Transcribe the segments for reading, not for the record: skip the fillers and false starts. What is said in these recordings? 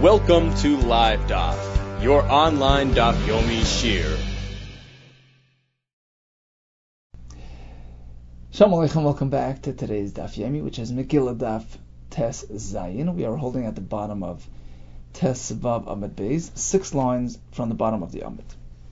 Welcome to Live Daf, your online Daf Yomi Shir. Shalom Aleichem, welcome back to today's Daf Yomi, which is Megillah Daf Tes Zayin. We are holding at the bottom of Tes Vav Amud Beis, 6 lines from the bottom of the Amud.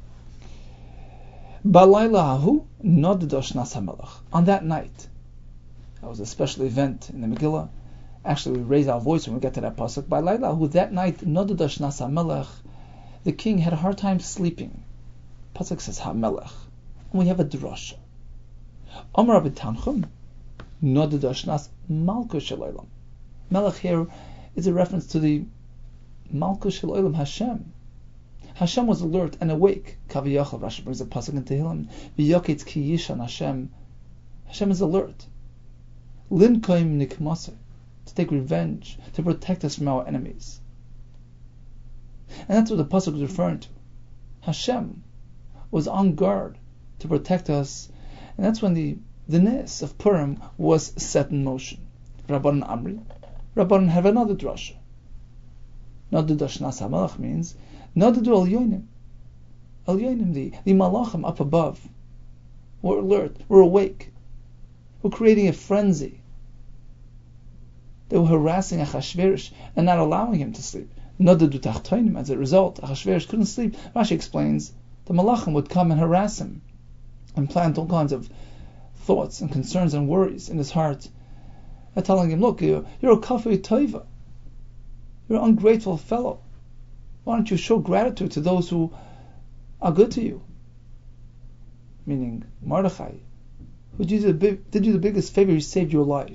Balayla hahu noddo shnas hamelach. On that night, that was a special event in the Megillah. Actually, we raise our voice when we get to that pasuk. Balayla hahu, that night, noddo shnas hamelach, the king had a hard time sleeping. Pasuk says hamelach, and we have a drasha. Amar Rabbi Tanchum, noddo shnas malkus shel olam. Melech here is a reference to the malkus shel olam, Hashem. Hashem was alert and awake. Kaviyachal, Rashi brings a pasuk in Tehillim. V'yoketz ki yishan Hashem. Hashem is alert. Linkoim nikmaseh, to take revenge, to protect us from our enemies. And that's what the pasuk is referring to. Hashem was on guard to protect us, and that's when the nes of Purim was set in motion. Rabban Amri, Rabban have another drasha. Noddo shnas hamelach means Noddo Elyonim. Elyonim, the malachim up above, we're alert, we're awake. We're creating a frenzy. They were harassing Achashverosh and not allowing him to sleep. Noddo tachtonim. As a result, Achashverosh couldn't sleep. Rashi explains the malachim would come and harass him and plant all kinds of thoughts and concerns and worries in his heart, and telling him, look, you're a kafir toiva. You're an ungrateful fellow. Why don't you show gratitude to those who are good to you? Meaning Mordechai, who did you the biggest favor, he saved your life.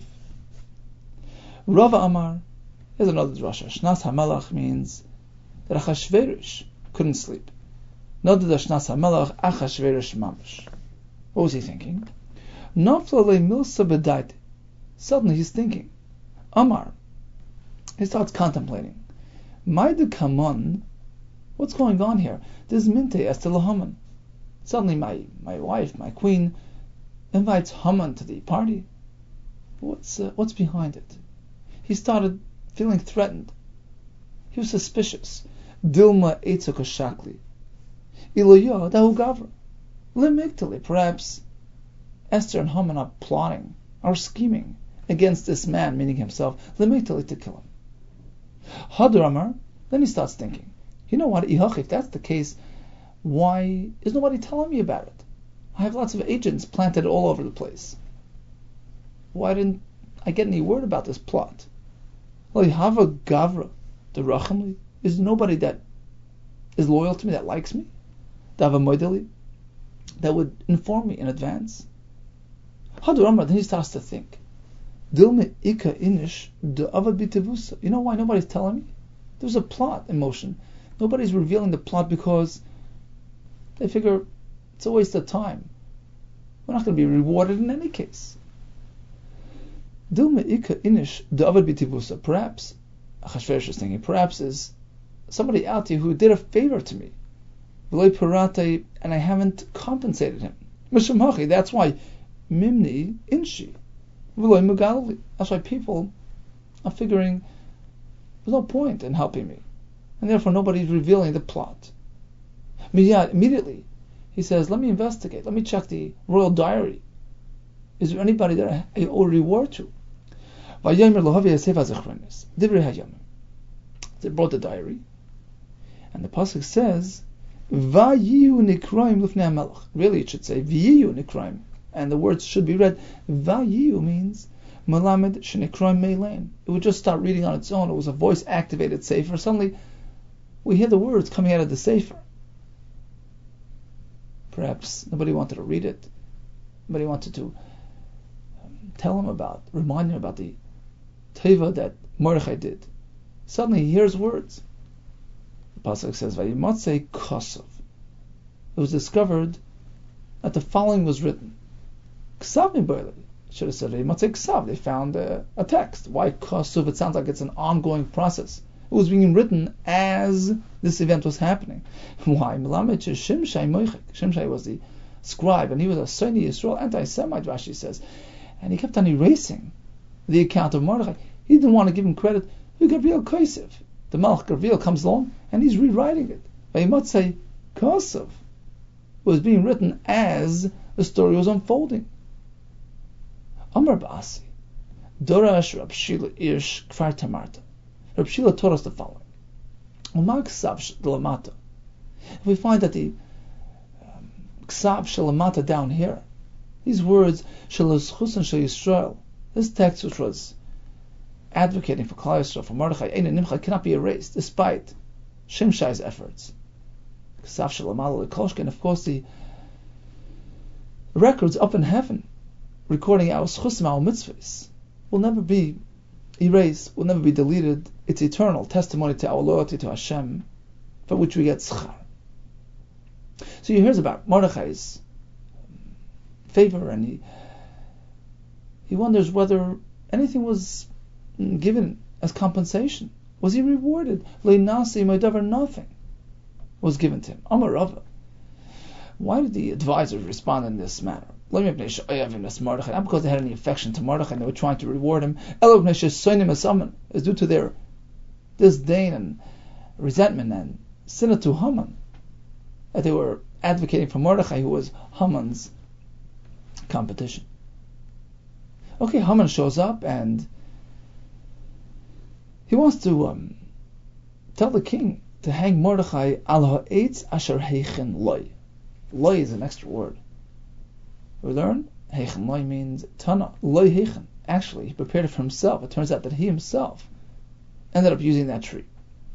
Rava Amar, here's another drasha. Shnas hamelach means that Achashverosh couldn't sleep. Noddo shnas hamelach Achashverosh mamash. What was he thinking? Nafla milsa b'daite. Suddenly he's thinking. Amar, he starts contemplating. Maida Kaman, what's going on here? This Minte Esther Haman. Suddenly my wife, my queen, invites Haman to the party. What's behind it? He started feeling threatened. He was suspicious. Dilma Eitzok Shakli. Iloya Dahu Gavra. Lemigtali. Perhaps Esther and Haman are plotting, are scheming against this man, meaning himself, Lemigtali, to kill him. Hadramar, then he starts thinking, you know what, if that's the case, why is nobody telling me about it? I have lots of agents planted all over the place. Why didn't I get any word about this plot? Hava Gavra, the Rachamli, is nobody that is loyal to me, that likes me? Dava Moideli, that would inform me in advance? Hadramar, then he starts to think, you know why nobody's telling me? There's a plot in motion. Nobody's revealing the plot because they figure it's a waste of time. We're not going to be rewarded in any case. Perhaps Achashverosh is thinking, perhaps is somebody out there who did a favor to me, and I haven't compensated him. That's why Mimni Inshi. That's why people are figuring there's no point in helping me, and therefore nobody's revealing the plot. Immediately, he says, let me investigate, let me check the royal diary. Is there anybody that I owe a reward to? They brought the diary, and the pasuk says, really it should say, and the words should be read, Vayiyu means Malamed Shenikram Meilain. It would just start reading on its own. It was a voice-activated sefer. Suddenly, we hear the words coming out of the sefer. Perhaps nobody wanted to read it. Nobody wanted to remind him about the teva that Mordechai did. Suddenly, he hears words. The pasuk says, Vayimatzei Kosov. It was discovered that the following was written. Ksav should have said Matzei Ksav. They found a text. Why Kosov? It sounds like it's an ongoing process. It was being written as this event was happening. Why? Shimshai was the scribe, and he was a Sunni Yisrael anti-Semite, Rashi says. And he kept on erasing the account of Mordechai. He didn't want to give him credit. The the Malach Gavriel comes along and he's rewriting it. Vayimatzei Kosav was being written as the story was unfolding. Amar Ba'asi, Dorash Rab Shila Irsh Kfar Tamarta. Rab Shila taught us the following. If we find that the Ksav Shalamata down here, these words Shalazchus and Shal Yisrael, this text which was advocating for Klal Yisrael, for Mordechai, Ein Nimcha, cannot be erased despite Shimshai's efforts. Ksav Shalamata Lekoshkin, of course, the records up in heaven recording our Schusim, our mitzvahs, will never be erased, will never be deleted. It's eternal testimony to our loyalty to Hashem, for which we get schar. So he hears about Mordechai's favor, and he wonders whether anything was given as compensation. Was he rewarded? Nothing was given to him. Amar Rava. Why did the advisors respond in this manner? Not because they had any affection to Mordechai and they were trying to reward him. It's due to their disdain and resentment and sinna to Haman, that they were advocating for Mordechai, who was Haman's competition. Okay, Haman shows up and he wants to tell the king to hang Mordechai al ha'etz asher heichen loy. Loy is an extra word. We learn heichen loy means tana. Loy heichen. Actually, he prepared it for himself. It turns out that he himself ended up using that tree.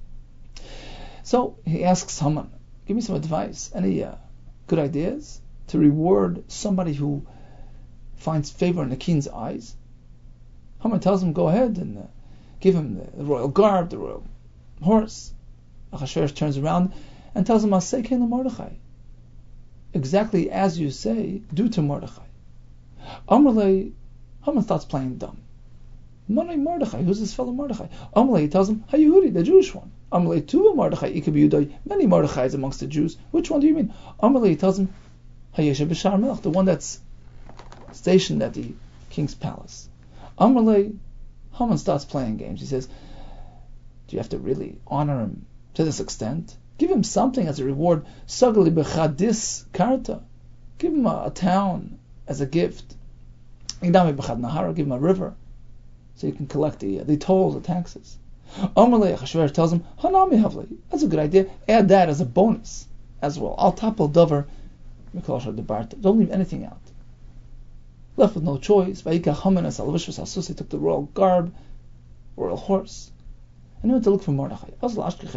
So he asks Haman, give me some advice. Any good ideas to reward somebody who finds favor in the king's eyes? Haman tells him, go ahead and give him the royal garb, the royal horse. Achashverosh turns around and tells him, Aseh kein Mordechai. Exactly as you say, do to Mordechai. Amalei, Haman starts playing dumb. Manei Mordechai, who's his fellow Mordechai? Amalei, he tells him, HaYehudi, the Jewish one. Amalei, Tuva Mordechai, Ikabi Yudai, many Mordechais amongst the Jews. Which one do you mean? Amalei, he tells him, HaYeshe B'Shar Melech, the one that's stationed at the king's palace. Amalei, Haman starts playing games. He says, do you have to really honor him to this extent? Give him something as a reward. Sagali b'chadis karta. Give him a town as a gift. Idami b'chad nahara. Give him a river, so you can collect the tolls, the taxes. Amalei, Achashverosh tells him, Hanami havli. That's a good idea. Add that as a bonus as well. Al tapel davar mikol shar debarta. Don't leave anything out. Left with no choice. Vayikach Haman as alvishvus asus. He took the royal garb, royal horse, and he went to look for Mordechai. He comes to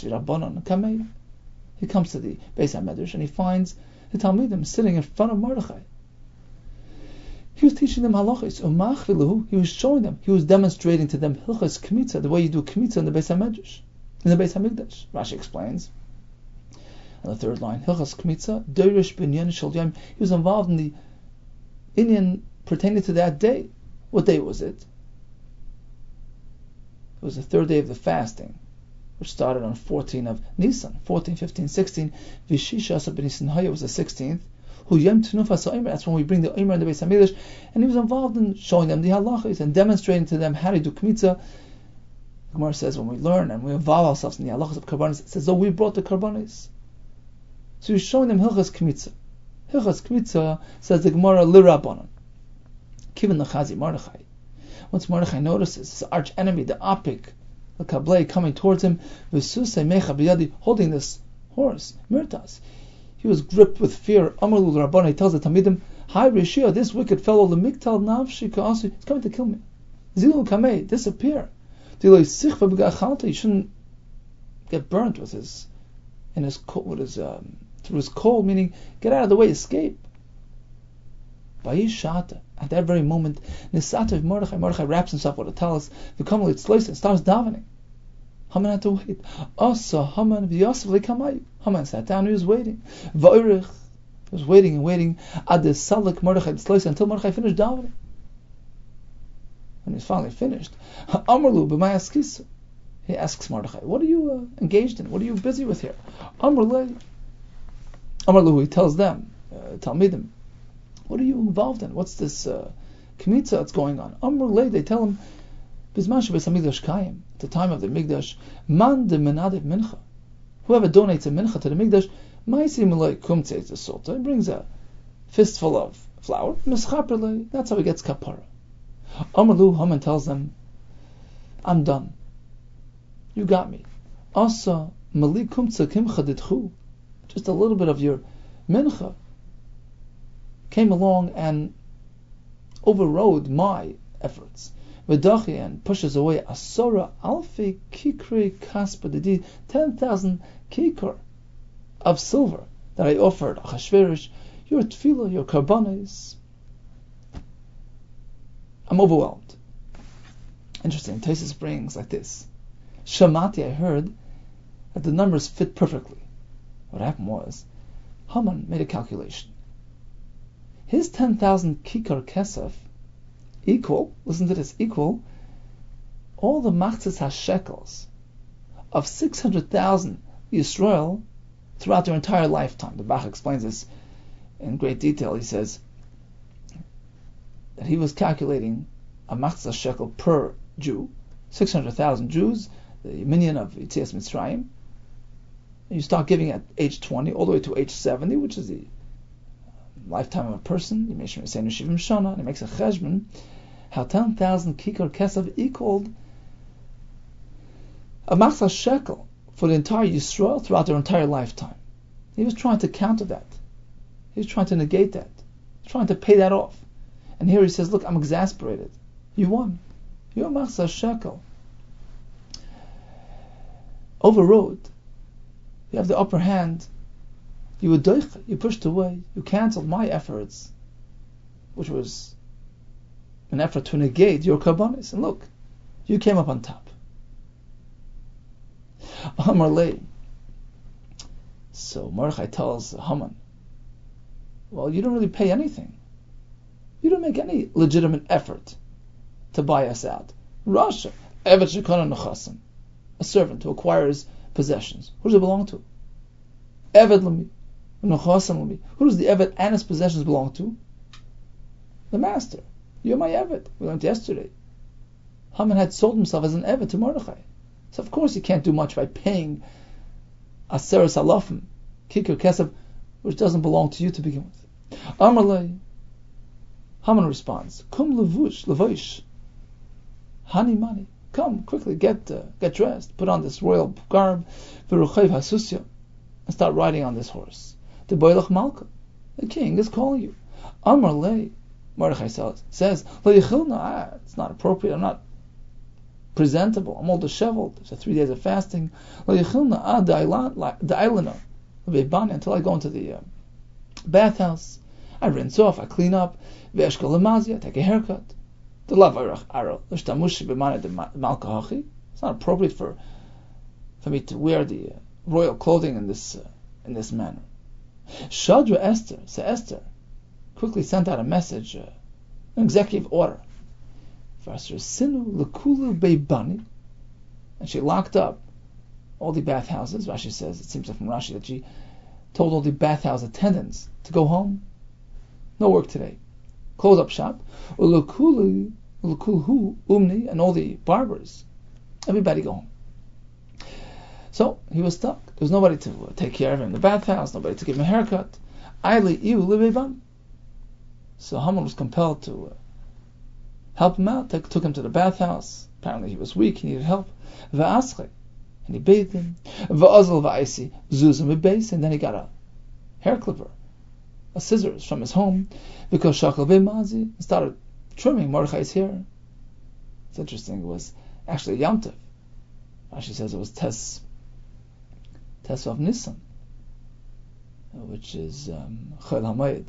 the Beis HaMedrash and he finds the Talmidim sitting in front of Mordechai. He was teaching them halachos. He was showing them, he was demonstrating to them hilchos kmitza, the way you do kmitza in the Beis HaMedrash, in the Beis HaMikdash. Rashi explains on the third line, hilchos kmitza, doirish binyan shel yom. He was involved in the inyan pertaining to that day. What day was it? It was the third day of the fasting, which started on 14 of Nisan, 14, 15, 16. Vishisha Asa b'Nisan Haya was the 16th. Hu Yom Tenufas HaOmer, that's when we bring the Omer in the Beis HaMikdash. And he was involved in showing them the halachas and demonstrating to them how to do kmitza. The Gemara says when we learn and we involve ourselves in the halachas of karbanis, it says, oh, we brought the karbanis. So he's showing them hilchas kmitza. Hilchas kmitza, says the Gemara, lirabanan. Kivin l'chazi Mordechai. Once Mordechai notices his arch enemy, the Apik, the Kablei, coming towards him, holding this horse, Mirtas, he was gripped with fear. Amarlu Rabban, he tells the Talmidim, Hi Rishia, this wicked fellow, the Miktal Navshi Ka'asu, he's coming to kill me. Zilu Kamei, disappear. You shouldn't get burnt with through his coal, meaning get out of the way, escape. At that very moment, Nisata Mordechai wraps himself with a talus, the Kamal Itzlois, and starts davening. Haman had to wait. Asa Haman v'Yosef leKamayu. Haman sat down, he was waiting. V'Orich, he was waiting and waiting. Ad Salik Mordechai Itzlois, until Mordechai finished davening. When he's finally finished, Amrlu b'Mayaskisa. He asks Mordechai, what are you engaged in? What are you busy with here? Amrlu, he tells them, Talmidim, what are you involved in? What's this kmitza that's going on? Amrulay, they tell him, Bisman Shabbos HaMikdash Kayim, at the time of the Mikdash, man de menadev mincha. Whoever donates a mincha to the Mikdash, ma'asim eloi kumtzeis the sota, he brings a fistful of flour, mischaperlei, that's how he gets kapara. Amalu, Haman tells them, I'm done. You got me. Asa mali kumtze kimcha didchu, just a little bit of your mincha came along and overrode my efforts. V'dachi, and pushes away asora alfi kikri kaspa didi, 10,000 kikr of silver that I offered Achashverosh, your tefillah, your karbanos. I'm overwhelmed. Interesting. Tosfos brings like this: Shamati, I heard that the numbers fit perfectly. What happened was, Haman made a calculation. His 10,000 kikar kesef equal, listen to this, equal all the machzis hashekels of 600,000 Yisrael throughout their entire lifetime. The Bach explains this in great detail. He says that he was calculating a machzis shekel per Jew, 600,000 Jews, the minion of Yetzias Mitzrayim. You start giving at age 20 all the way to age 70, which is the lifetime of a person. You make say Shivim Shana, and he makes a cheshbon how 10,000 kikar kesef equaled a machzas shekel for the entire Yisrael throughout their entire lifetime. He was trying to counter that. He was trying to negate that. He was trying to pay that off. And here he says, look, I'm exasperated. You won. Your machzas shekel overrode. You have the upper hand. You were doicha, you pushed away, you cancelled my efforts, which was an effort to negate your karbanis. And look, you came up on top. Amar lei. So Mordechai tells Haman, well, you don't really pay anything. You don't make any legitimate effort to buy us out. Rasha, Evet Shekana Nechasim, a servant who acquires possessions. Who does it belong to? Evet Lemi. Who does the Evet and his possessions belong to? The master. You're my Evet. We learned yesterday. Haman had sold himself as an Evet to Mordechai. So of course he can't do much by paying Aseres Alafim, Kikar Kesef, which doesn't belong to you to begin with. Amarlei. Haman responds, Kum levush, hani mani. Come quickly, get dressed, put on this royal garb, v'ruchayv hasusya, and start riding on this horse. The Boilach Malka, the king is calling you. Amar lei, Mordechai says, it's not appropriate, I'm not presentable, I'm all disheveled, it's 3 days of fasting. Until I go into the bathhouse, I rinse off, I clean up, I take a haircut. It's not appropriate for me to wear the royal clothing in this manner. Shadra Esther quickly sent out a message, an executive order. And she locked up all the bathhouses. Rashi says, it seems like from Rashi that she told all the bathhouse attendants to go home. No work today. Close up shop. Umni, and all the barbers. Everybody go home. So he was stuck. There was nobody to take care of him in the bathhouse, nobody to give him a haircut. So Haman was compelled to help him out. Took him to the bathhouse. Apparently he was weak, he needed help. And he bathed him. And then he got a hair clipper, a scissors from his home, because Shachal B'mazi started trimming Mordechai's hair. It's interesting, it was actually Yom Tov. Rashi says it was Tes of Nisan, which is Chol HaMoed.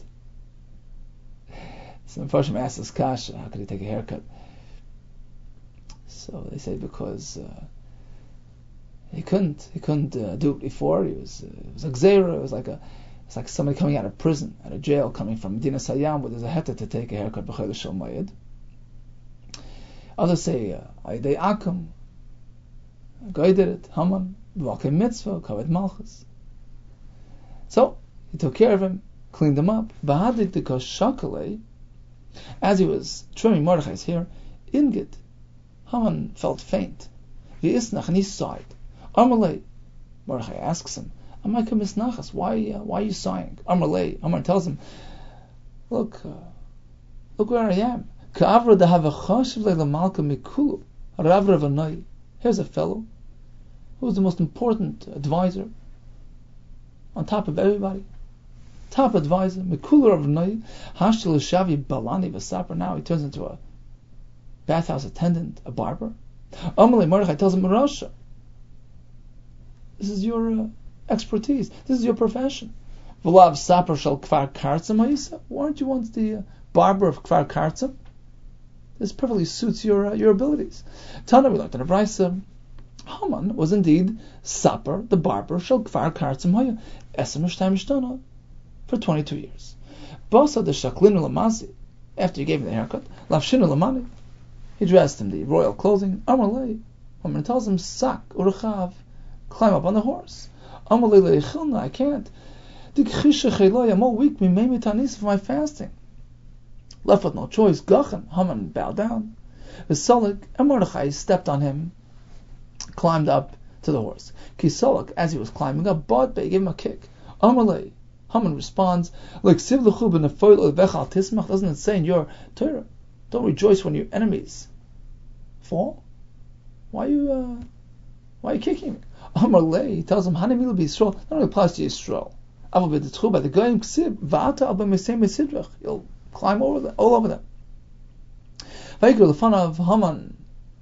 So Mepharshim asked this kasha, how could he take a haircut? So they say because he couldn't do it before. It was a gzeira. It's like somebody coming out of prison, out of jail, coming from Medina Sayyam, where there's a heta to take a haircut b'chol shel moed. Others say Aydei Akum, Goy did it, Haman, V'alkei Mitzvah, Kaved Malchus. So he took care of him, cleaned him up. V'hadik dikos shakalei, as he was trimming Mordechai's hair, Ingid, Haman felt faint. V'isnach, and he sighed. Amalei, Mordechai asks him, Amayka misnachas, why are you sighing? Amalei, Haman tells him, look where I am. Ka'avra dahavachashiv le'lamalka mikulu, Ravra v'noi. Here's a fellow who was the most important advisor, on top of everybody. Top advisor, mikulu Rav v'noi, hashtel shavi balani v'saper. Now he turns into a bathhouse attendant, a barber. Amalei, Mordechai tells him, Rasha, this is your expertise. This is your profession. V'lav saper shel kfar kartzim ha'isa. Weren't you once the barber of kfar kartzim? This perfectly suits your abilities. Tana, we learned in a brayso, Haman was indeed saper, the barber shel kfar kartzim ha'ya, esem shtayim shtana, for 22 years. Basa de shaklinu lamasi, after he gave him the haircut, lavshinu lamani, he dressed in the royal clothing. Amalei, Haman tells him, sak urechav, climb up on the horse. Amalei leichilna, I can't. I'm all weak, for my fasting. Left with no choice, Gachen, Haman bowed down. V'Solek, and Mordechai stepped on him, climbed up to the horse. Kisolek, as he was climbing up, Bodbe gave him a kick. Amalei, Haman responds, doesn't it say in your Torah, don't rejoice when your enemies fall? Why are you kicking me? Amalei, he tells him, Hanemilu b'Yisrael, that only applies to Yisrael. By the Goyim ksib, va'ata al b'mesei mesidrach, you'll climb all over them. Vayikru l'fanav Haman,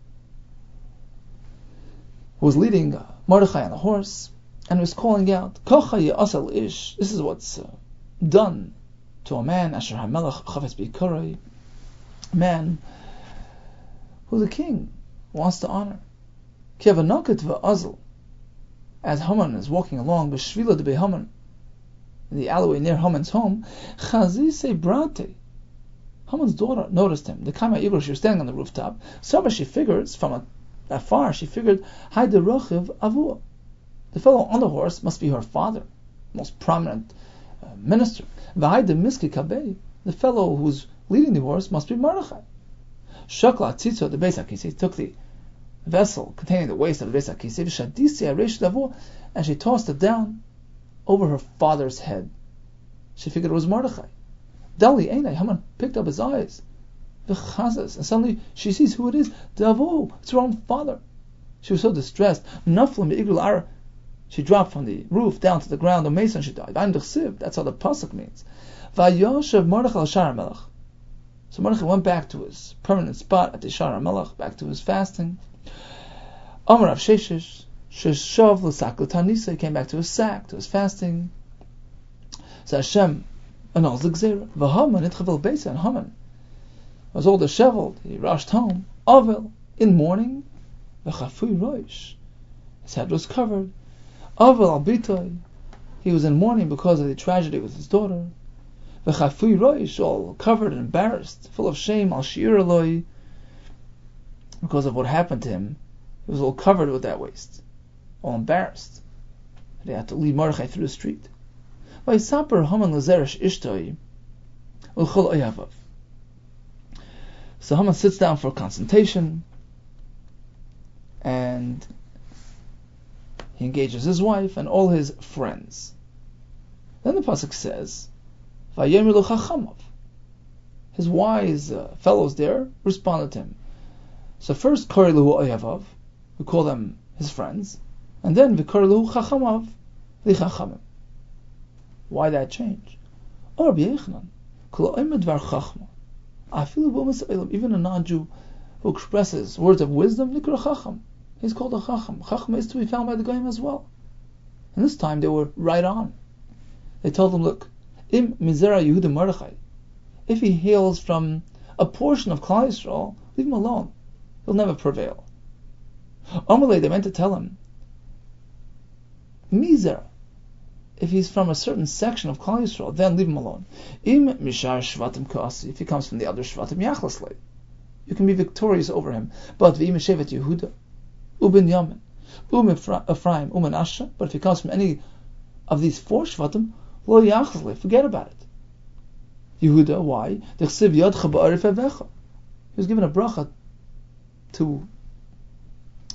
who was leading Mordechai on the horse, and was calling out, Kocha ye'asal ish, this is what's done to a man, asher ha'melech chavetz b'yikarei, a man who the king wants to honor. Ki havanoket v'azal, as Haman is walking along, b'shvila de Haman, in the alleyway near Haman's home, Chazise Brate, Haman's daughter noticed him. The Kama Igor, she was standing on the rooftop. So she figures, from afar, she figured, Hayde Rochiv Avua. The fellow on the horse must be her father, most prominent minister. V'Hayde Miski Kabei, the fellow who's leading the horse must be Mordechai. Shakla Tzitzo, the Beis HaKisei, took the vessel containing the waist of the Beis HaKisei, V'Shadisi Aresh Davua, and she tossed it down over her father's head. She figured it was Mordechai. Dali Einai, Haman picked up his eyes. V'chazes, and suddenly she sees who it is. Davo, it's her own father. She was so distressed. Naflim Igul Ara, she dropped from the roof down to the ground. The mason, she died. That's how the pasuk means. Vayoshev Mordechai Shar HaMelech. So Mordechai went back to his permanent spot at the Shar HaMelech, back to his fasting. Amar Rav Sheshes, Sheshav l'sak l'tanisa, he came back to his sack, to his fasting. So Hashem annuls the gzeira. V'Haman itchavel beisa, and Haman was all disheveled. He rushed home. Avel, in mourning. V'chafui roish, his head was covered. Avel al bitoi, he was in mourning because of the tragedy with his daughter. V'chafui roish, all covered and embarrassed, full of shame. Al shiur eloi, because of what happened to him. He was all covered with that waist, all embarrassed. They had to lead Mordechai through the street. Vaysaper Haman l'zeresh ishtoi ulchol oyavav. So Haman sits down for a consultation, and he engages his wife and all his friends. Then the pasuk says, Vayomer l'chachamav. His wise fellows there responded to him. So first, Kori l'hu oyavav, we call them his friends, and then v'korlu chachamav lichachamim. Why that change? Or Rabbi Yochanan, kol oimed var chachma. Even a non-Jew who expresses words of wisdom, nikra chacham. He's called a chacham. Chacham is to be found by the goyim as well. And this time they were right on. They told him, look, im mizera Yehuda Mordechai, if he hails from a portion of Klal Yisrael, leave him alone. He'll never prevail. Amalei, they meant to tell him, Mizera, if he's from a certain section of Klal Yisrael, then leave him alone. Im mishar shvatim ka'asi, if he comes from the other shvatim, yachlasle, you can be victorious over him. But v'im shevet Yehuda, u'Binyamin, Ephraim, u'Menashe, but if he comes from any of these four shvatim, lo yachlasle, forget about it. Yehuda, why? He was given a bracha to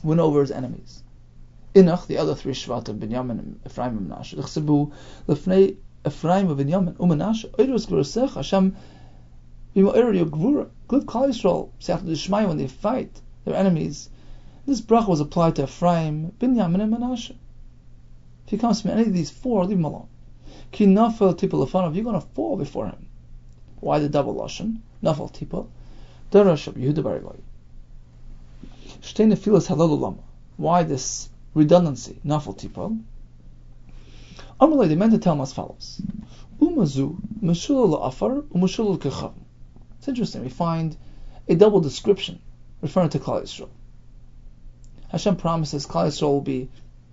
win over his enemies. Inach, the other three Shvatim, Binyamin, Ephraim, and Menashe, L'chsebu, L'fnei Ephraim, Binyamin, U'Menashe, Oirus Gurusech, Hashem, B'ma'ir Yogvura, Glib Klal Yisrael, Se'ach D'Shmai, when they fight their enemies. This bracha was applied to Ephraim, Binyamin, and Menashe. If he comes from any of these four, leave him alone. Ki nafel tipul lefanav, you're going to fall before him. Why the double lashon? Nafel tipul. Darash of Yehuda bar Eloi. Shtei nefilas halal ulama. Why this redundancy? Nafel tipul. Amalei, they meant to tell him as follows: Umazu meshulul la'afar umeshulul kechav. It's interesting. We find a double description referring to Klal Yisrael. Hashem promises Klal Yisrael will be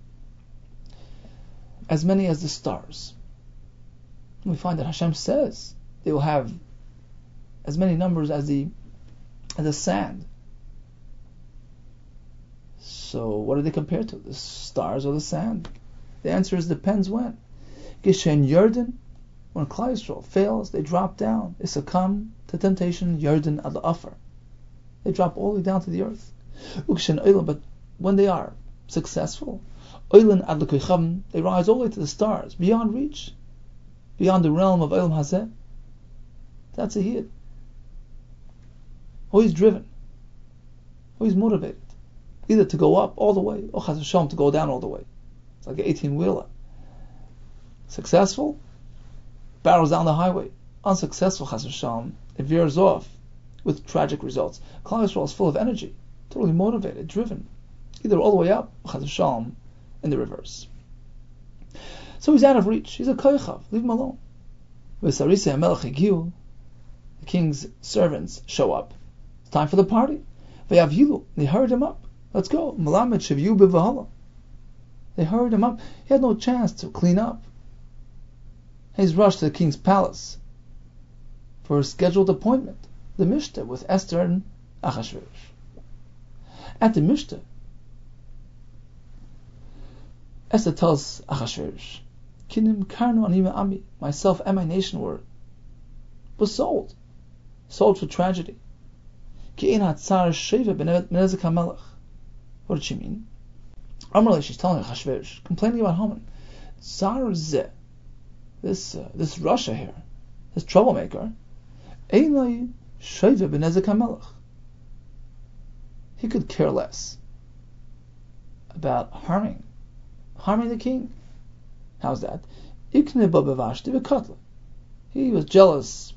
as many as the stars. We find that Hashem says they will have as many numbers as the sand. So what do they compare to? The stars or the sand? The answer is depends when. Gishen Yerden, when Klal Yisrael fails, they drop down. They succumb to temptation. Yerden ad la'afar. They drop all the way down to the earth. Ukshen Oilam, but when they are successful, Oilan ad l'koichavim, they rise all the way to the stars, beyond reach, beyond the realm of Olam Hazeh. That's a Yid. Always driven, always motivated, either to go up all the way, or Chas v'Shalom to go down all the way. It's like an 18-wheeler. Successful, barrels down the highway. Unsuccessful, Chas v'Shalom, it veers off with tragic results. Klal Yisrael is full of energy, totally motivated, driven, either all the way up, or Chas v'Shalom, in the reverse. So he's out of reach. He's a koichav. Leave him alone. The king's servants show up. It's time for the party. They hurried him up. Let's go. They hurried him up. He had no chance to clean up. He's rushed to the king's palace for a scheduled appointment, the Mishtah with Esther and Achashverosh. At the Mishtah, Esther tells Achashverosh, Kinim karnu anima ami, myself and my nation was sold for tragedy. Ki ein hatzar sheva b'nezek hamelech. What did she mean? Amalei, she's telling Achashverosh, complaining about Haman. Tsar zeh, this Russia here, this troublemaker, ein sheva b'nezek hamelech. He could care less about harming the king. How's that? He was jealous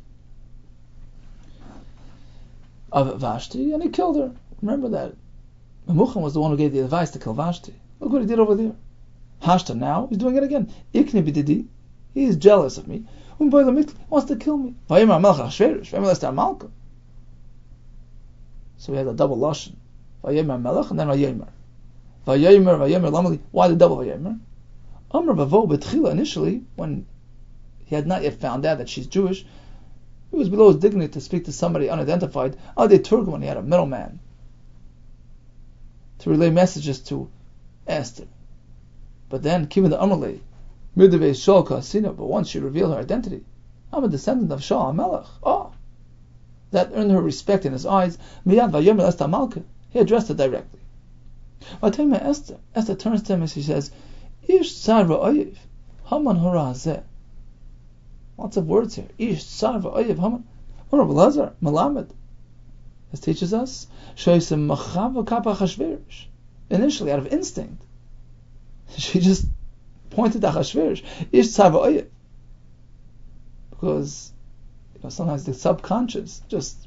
of Vashti and he killed her. Remember that. Memuchan was the one who gave the advice to kill Vashti. Look what he did over there. Hashta now, he's doing it again. He is jealous of me. He wants to kill me. So we had a double lashon. And then Vayomer. Why the double Vayomer? Amr Bavo Betchila, initially, when he had not yet found out that she's Jewish, it was below his dignity to speak to somebody unidentified. They Turkmen, he had a middleman to relay messages to Esther. But then, Kiva the Amrle, Mirdeve Shaul Kasina, but once she revealed her identity, I'm a descendant of Shaul HaMelech. That earned her respect in his eyes. Miyad Vayomer Esther Malka. He addressed her directly. Esther turns to him and she says, Ish tsar v'oyev, Haman hora hazeh. Lots of words here. Ish tsar v'oyev, Haman. Rabbi Lazar, Melamed. This teaches us, Shoysim machav v'kapa Achashverosh. Initially, out of instinct, she just pointed to Achashverosh. Ish tsar v'oyev. Because, sometimes the subconscious just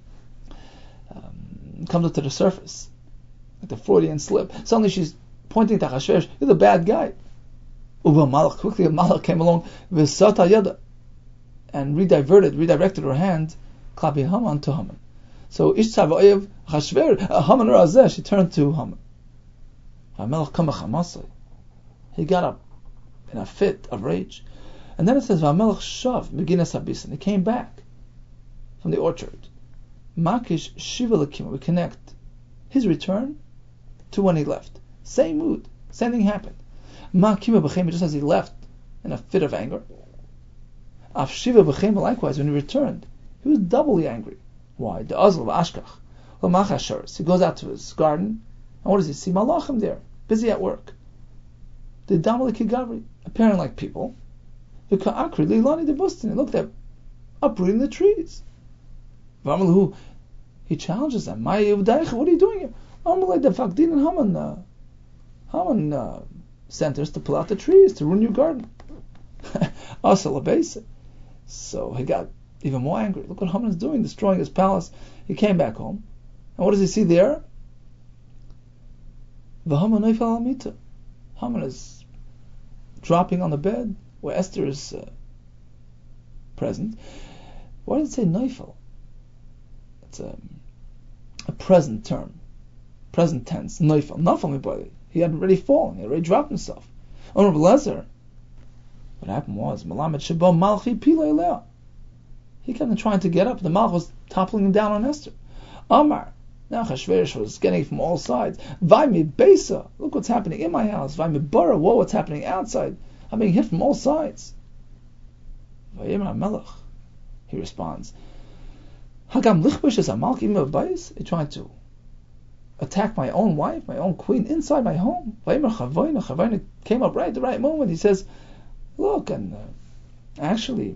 comes up to the surface. Like the Freudian slip. Suddenly she's pointing to Achashverosh, you're the bad guy. Quickly a malach came along, v'sata yada, and redirected her hand, klapi Haman to Haman. So ish tzar v'oyev Achashverosh, Haman razeh, she turned to Haman. V'melech kama chamasai. He got up in a fit of rage. And then it says, v'melech shav meginas habisan. He came back from the orchard. Makish shiva l'kima. We connect his return to when he left. Same mood, same thing happened. Ma'kima b'chem, just as he left in a fit of anger. Af shiva b'chem, likewise, when he returned, he was doubly angry. Why? The azl v'ashkach, l'machasharis. He goes out to his garden And what does he see? Malachim there, busy at work. The Damali Kigavri, appearing like people. The Ka'akri Leilani de Bustin. Look, they're uprooting the trees. Vamalahu, he challenges them. What are you doing here? Amalei de Fakdin and Haman sent us to pull out the trees to ruin your garden. So he got even more angry. Look what Haman is doing, destroying his palace. He came back home. And what does he see there? Haman is dropping on the bed where Esther is present. Why does it say Neifel? It's a present term. Present tense. Neifel. Nafal, my buddy. He had already fallen. He had already dropped himself. Rabbi Lezer, what happened was, Malamed Shabo Malchi Pila Elea. He kept on trying to get up. The Malch was toppling him down on Esther. Amar. Now Achashverosh was getting it from all sides. Vaimi Besa. Look what's happening in my house. Vaimi Bara. Whoa, what's happening outside? I'm being hit from all sides. Vayimar Melech. He responds, Hagam Lichbush is a Malch Ima Bayis? He tried to attack my own wife, my own queen, inside my home. Vayimar Chavoina. Chavoina came up right at the right moment. He says, look, and actually,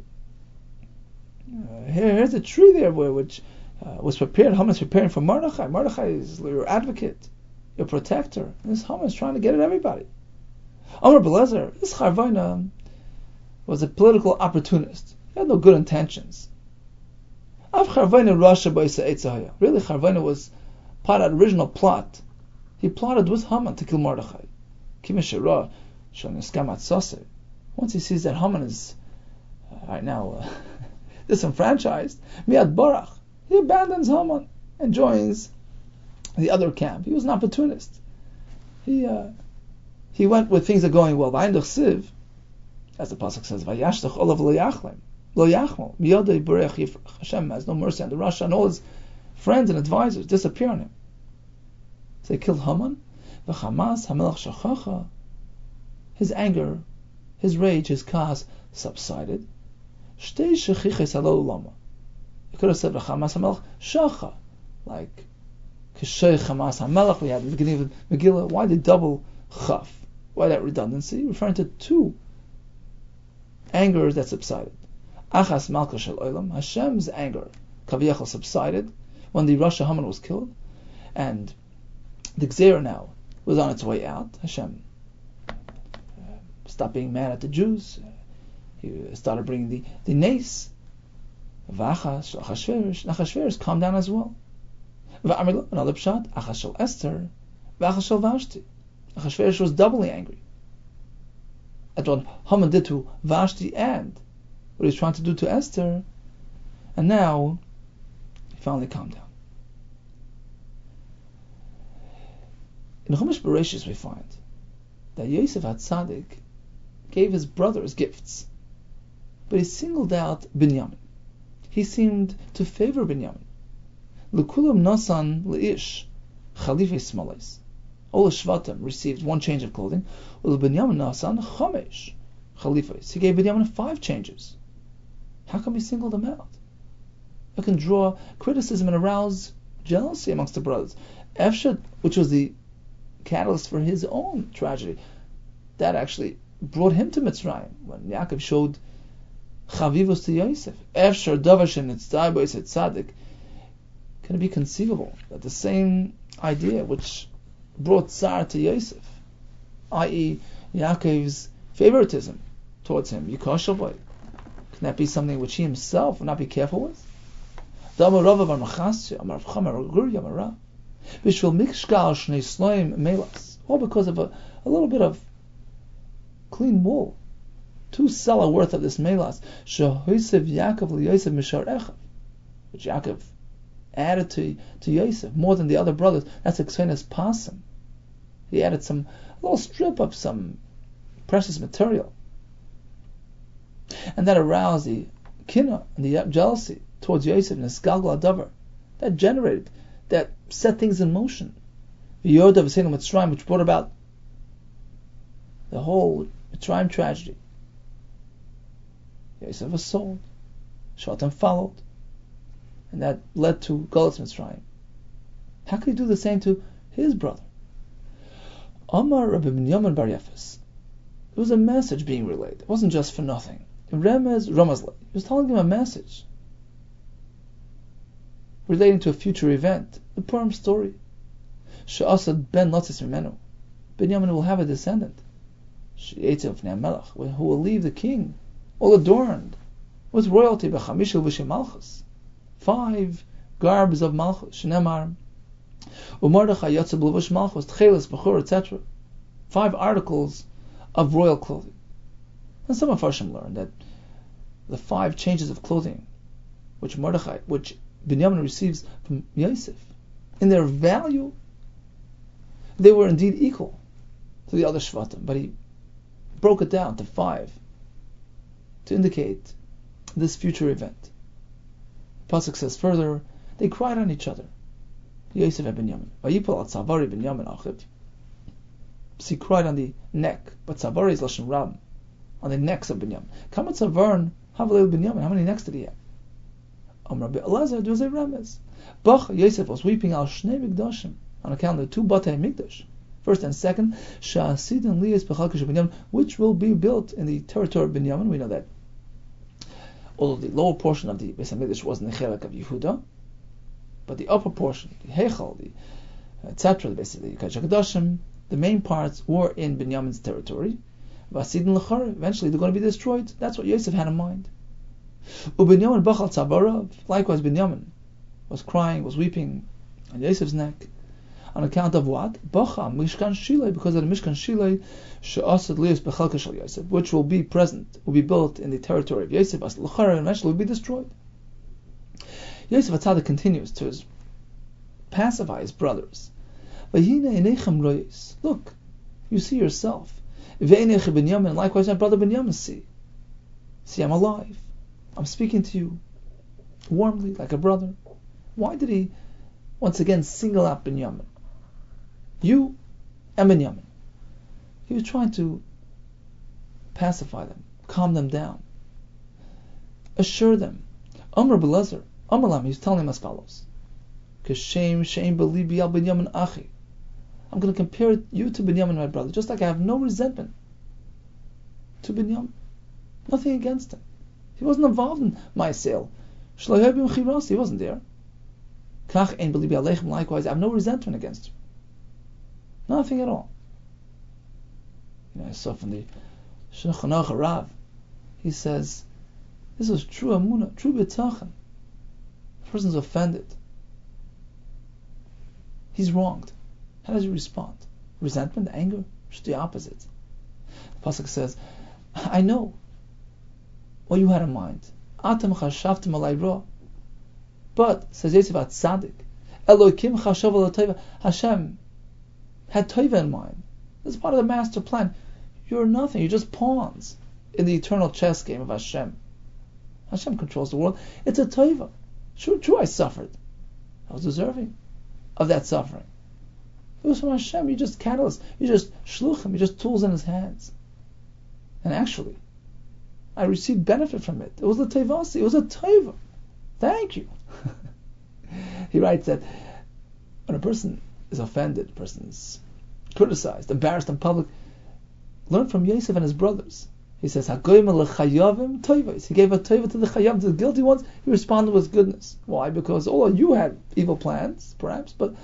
here's a tree there which was prepared. Haman is preparing for Mordechai. Mordechai is your advocate, your protector. And this Haman is trying to get at everybody. Amar Belezer, this Charvaina was a political opportunist. He had no good intentions. Really, Charvaina was part of the original plot. He plotted with Haman to kill Mordechai. Once he sees that Haman is right now disenfranchised, Miad Barach, he abandons Haman and joins the other camp. He was an opportunist. He went where things are going well. Siv, as the pasuk says, Vayashtach olav lo yachlim, lo yachmal, miyodei berech yifrach. Hashem has no mercy on the Rasha, and all his friends and advisors disappear on him. So they killed Haman. V'chamas hamelach shachacha. His anger, his rage, his kas subsided. Shtei shechiches halo lama. You could have said v'chamas hamelach shacha, like k'shei chamas hamelach we had at the beginning of the Megillah. Why the double chaf? Why that redundancy? Referring to two angers that subsided. Achas malka shel olam. Hashem's anger, kaviyachal, subsided when the Rasha Haman was killed, and the Gzeira now was on its way out. Hashem stopped being mad at the Jews. He started bringing the nace. V'achas Achashverosh calmed down as well. V'amir another pshat. Achas shel Esther. V'achas shel Vashti. Achashverosh was doubly angry at what Haman did to Vashti and what he was trying to do to Esther, and now he finally calmed down. In Chumash Bereshis we find that Yosef HaTzadik gave his brothers gifts, but he singled out Binyamin. He seemed to favor Binyamin. L'kulam nasan le'ish chalifei smalais. All the Shvatim received one change of clothing. Binyamin nasan chamesh chalifais. He gave Binyamin 5 changes. How come he singled them out? It can draw criticism and arouse jealousy amongst the brothers. Efshat, which was the catalyst for his own tragedy, that actually brought him to Mitzrayim when Yaakov showed chavivos to Yosef. Efshar davash and itzday bois etzadik. Can it be conceivable that the same idea which brought tsar to Yosef, i.e. Yaakov's favoritism towards him, Yikoshavoi, can that be something which he himself would not be careful with? All because of a little bit of clean wool, 2 selah worth of this melas, which Yaakov added to Yosef more than the other brothers. That's Eksenes Pasim. He added a little strip of some precious material, and that aroused the kinna and the jealousy towards Yosef and his galgal adavar. That set things in motion. The Yoda of Hussein Mitzrayim, which brought about the whole Mitzrayim tragedy. Yosef was sold, Shvatim followed, and that led to Galus Mitzrayim. How could he do the same to his brother? Amar Rabbi Binyamin Bar Yefes. It was a message being relayed. It wasn't just for nothing. Remez Ramazli. He was telling him a message relating to a future event, the Purim story. She'asad ben Latzis Mimenu. Binyamin will have a descendant, She'etzev Fnei Melech, who will leave the king, all adorned with royalty, b'chamishil v'shem malchus, 5 garbs of malchus, Shnemar, u'mordechai yotze b'levush malchus, tchelis, b'chur, etc. 5 articles of royal clothing. And some of Farshim learned that the 5 changes of clothing which Binyamin receives from Yosef, in their value, they were indeed equal to the other Shvatim, but he broke it down to 5 to indicate this future event. Pasuk says further, they cried on each other, Yosef and Binyamin. Vayipol at Tzavari Binyamin Achiv. So he cried on the neck, but Tzavari is Lashon Rab, on the necks of Binyamin. Come at Tzavarn, Havalel Binyamin. How many necks did he have? Rabbi Elazar, there was a remez. Bach Yosef was weeping al Shnei Mikdashim, on account of the 2 Batei Mikdash, first and second, Sha'asid and Liyas B'chalkish Binyamin, which will be built in the territory of Binyamin. We know that although the lower portion of the Beis HaMikdash was in the Chelek of Yehuda, but the upper portion, the Heichal, the etc., basically the Kodesh HaKadoshim, the main parts were in Binyamin's territory. V'asid and L'char, eventually they're going to be destroyed. That's what Yosef had in mind. U'Binyamin bachal tzabarav. Likewise, Binyamin was crying, was weeping on Yosef's neck, on account of what? Bacha Mishkan Shilai, because of the Mishkan Shilai, she'asad liyos b'chalka shel Yosef, which will be present, will be built in the territory of Yosef, as l'chara, and eventually will be destroyed. Yosef HaTzadik continues to pacify his brothers. V'hine einechem royis. Look, you see yourself. V'einech Binyamin, likewise my brother Binyamin see. See, I'm alive. I'm speaking to you warmly, like a brother. Why did he once again single out Binyamin? You and Binyamin. He was trying to pacify them, calm them down, assure them. Amr B'Lezer, Amr Lam, he's telling them as follows: Kashem Shein B'Libi Al Binyamin Achi. I'm going to compare you to Binyamin, my brother, just like I have no resentment to Binyamin, nothing against him. He wasn't involved in my sale. He wasn't there. Likewise, I have no resentment against you. Nothing at all. I saw from the Shulchan Aruch Rav, he says, this is true Amunah, true B'tachan. The person's offended. He's wronged. How does he respond? Resentment, anger? It's the opposite. The Pasuk says, I know what you had in mind. Atam chashavtim alay ra. But, says Yosef HaTzadik, Elokim chashav al tova. Hashem had tova in mind. This is part of the master plan. You're nothing. You're just pawns in the eternal chess game of Hashem. Hashem controls the world. It's a tova. True, I suffered. I was deserving of that suffering. It was from Hashem. You're just catalyst. You're just shluchim. You're just tools in His hands. And actually, I received benefit from it. It was a tevasi. It was a teva. Thank you. He writes that when a person is offended, a person is criticized, embarrassed in public, learn from Yosef and his brothers. He says, Hagoyim l'chayavim tevas. He gave a teva to the chayavim, to the guilty ones. He responded with goodness. Why? Because although you had evil plans, perhaps, but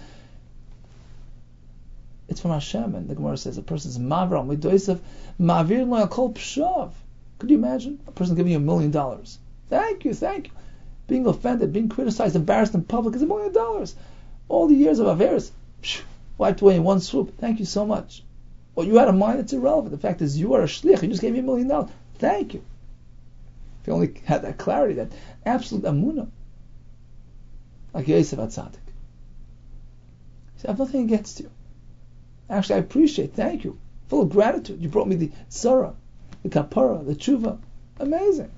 it's from Hashem. And the Gemara says a person's mavram with Yosef mavir lo kol pshav. Could you imagine a person giving you $1 million? Thank you. Being offended, being criticized, embarrassed in public is $1 million. All the years of Averis wiped away in one swoop. Thank you so much. What you had in mind, it's irrelevant. The fact is, you are a shlich. You just gave me $1 million. Thank you. If you only had that clarity, that absolute amunah, like Yosef HaTzadik. I have nothing against you. Actually, I appreciate. Thank you. Full of gratitude. You brought me the tzara, the kapara, the tshuva. Amazing.